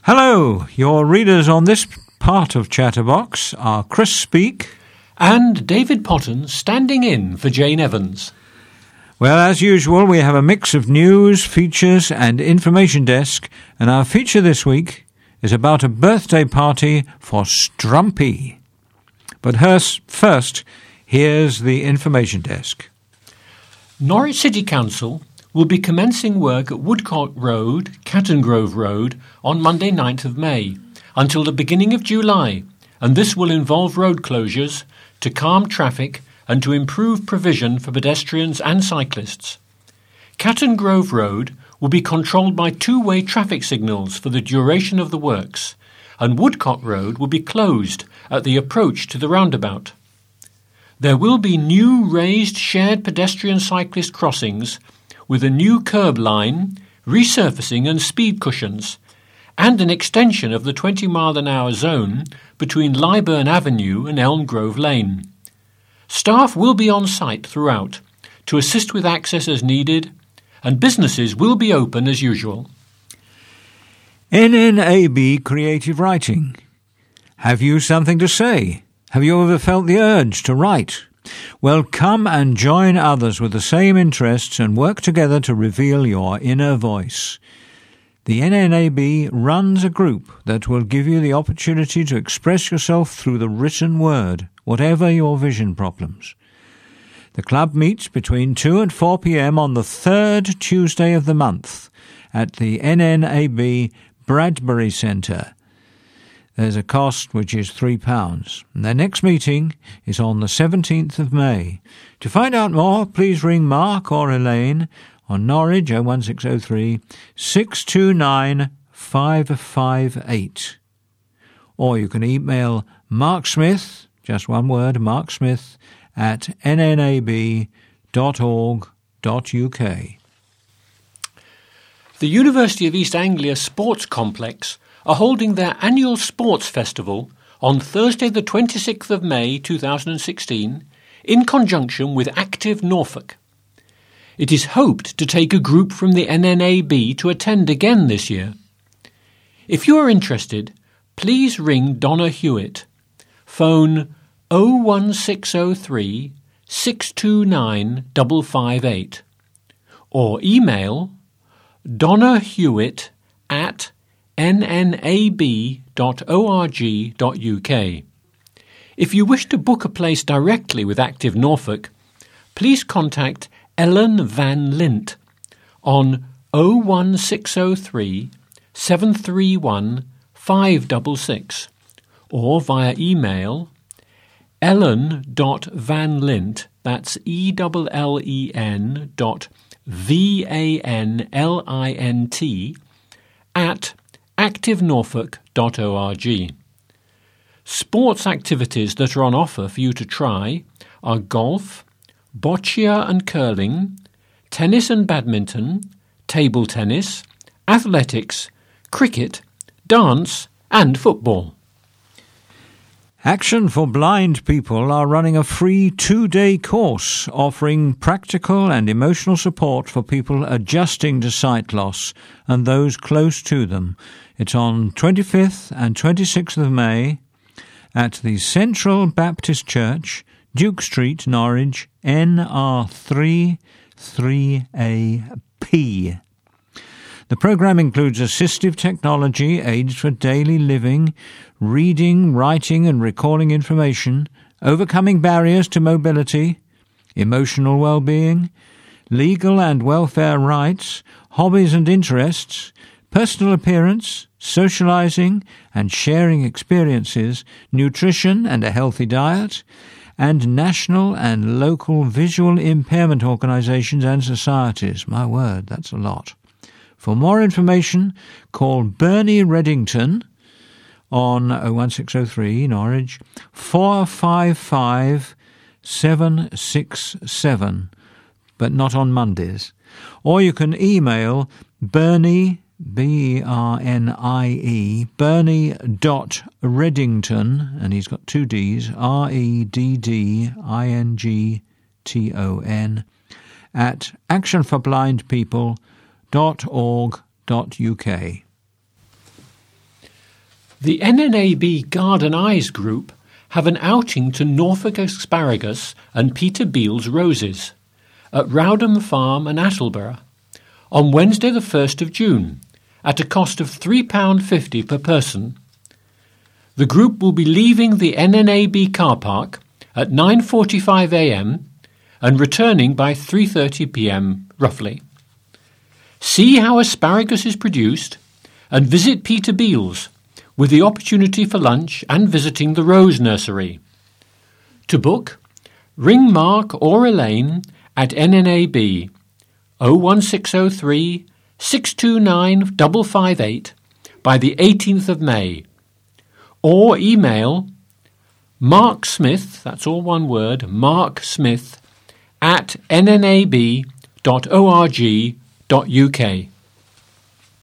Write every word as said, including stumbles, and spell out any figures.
Hello, your readers on this part of Chatterbox are Chris Speak and David Potton standing in for Jane Evans. Well, as usual, we have a mix of news, features and information desk, and our feature this week is about a birthday party for Strumpy. But first, here's the information desk. Norwich City Council will be commencing work at Woodcote Road, Catton Grove Road on Monday ninth of May until the beginning of July, and this will involve road closures to calm traffic and to improve provision for pedestrians and cyclists. Catton Grove Road will be controlled by two-way traffic signals for the duration of the works, and Woodcote Road will be closed at the approach to the roundabout. There will be new raised shared pedestrian-cyclist crossings with a new curb line, resurfacing and speed cushions, and an extension of the twenty mile an hour zone between Lyburn Avenue and Elm Grove Lane. Staff will be on site throughout to assist with access as needed, and businesses will be open as usual. N N A B Creative Writing. Have you something to say? Have you ever felt the urge to write? Well, come and join others with the same interests and work together to reveal your inner voice. The N N A B runs a group that will give you the opportunity to express yourself through the written word, whatever your vision problems. The club meets between two and four p.m. on the third Tuesday of the month at the N N A B Bradbury Centre. There's a cost which is three pounds. And their next meeting is on the seventeenth of May. To find out more, please ring Mark or Elaine on Norwich oh one six oh three, six two nine, five five eight. Or you can email Mark Smith, just one word, Mark Smith, at n n a b dot org dot u k. The University of East Anglia Sports Complex are holding their annual sports festival on Thursday the twenty-sixth of May two thousand sixteen in conjunction with Active Norfolk. It is hoped to take a group from the N N A B to attend again this year. If you are interested, please ring Donna Hewitt. Phone oh one six oh three, six two nine, five five eight or email donnahewitt at n n a b dot org dot u k. If you wish to book a place directly with Active Norfolk, please contact Ellen Van Lint on oh one six oh three, seven three one, five six six or via email ellen.vanlint, that's E L L E N dot V A N L I N T, at active norfolk dot org. Sports activities that are on offer for you to try are golf, boccia and curling, tennis and badminton, table tennis, athletics, cricket, dance and football. Action for Blind People are running a free two-day course offering practical and emotional support for people adjusting to sight loss and those close to them. It's on twenty-fifth and twenty-sixth of May at the Central Baptist Church, Duke Street, Norwich, N R three three A P. The programme includes assistive technology, aids for daily living, reading, writing and recalling information, overcoming barriers to mobility, emotional well-being, legal and welfare rights, hobbies and interests, personal appearance, socialising and sharing experiences, nutrition and a healthy diet, and national and local visual impairment organisations and societies. My word, that's a lot. For more information, call Bernie Reddington on oh one six oh three, Norwich, four five five, seven six seven, but not on Mondays. Or you can email Bernie, B E R N I E, Bernie dot Reddington, and he's got two D's, R E D D I N G T O N, at action for blind people dot org dot u k. The N N A B Garden Eyes group have an outing to Norfolk Asparagus and Peter Beals Roses at Rowdham Farm and Attleborough on Wednesday the first of June at a cost of three pounds fifty per person. The group will be leaving the N N A B car park at nine forty-five a m and returning by three thirty p m roughly. See how asparagus is produced and visit Peter Beals with the opportunity for lunch and visiting the Rose Nursery. To book, ring Mark or Elaine at N N A B oh one six oh three, six two nine, five five eight by the eighteenth of May, or email Mark Smith, that's all one word, Mark Smith, at n n a b dot org dot u k.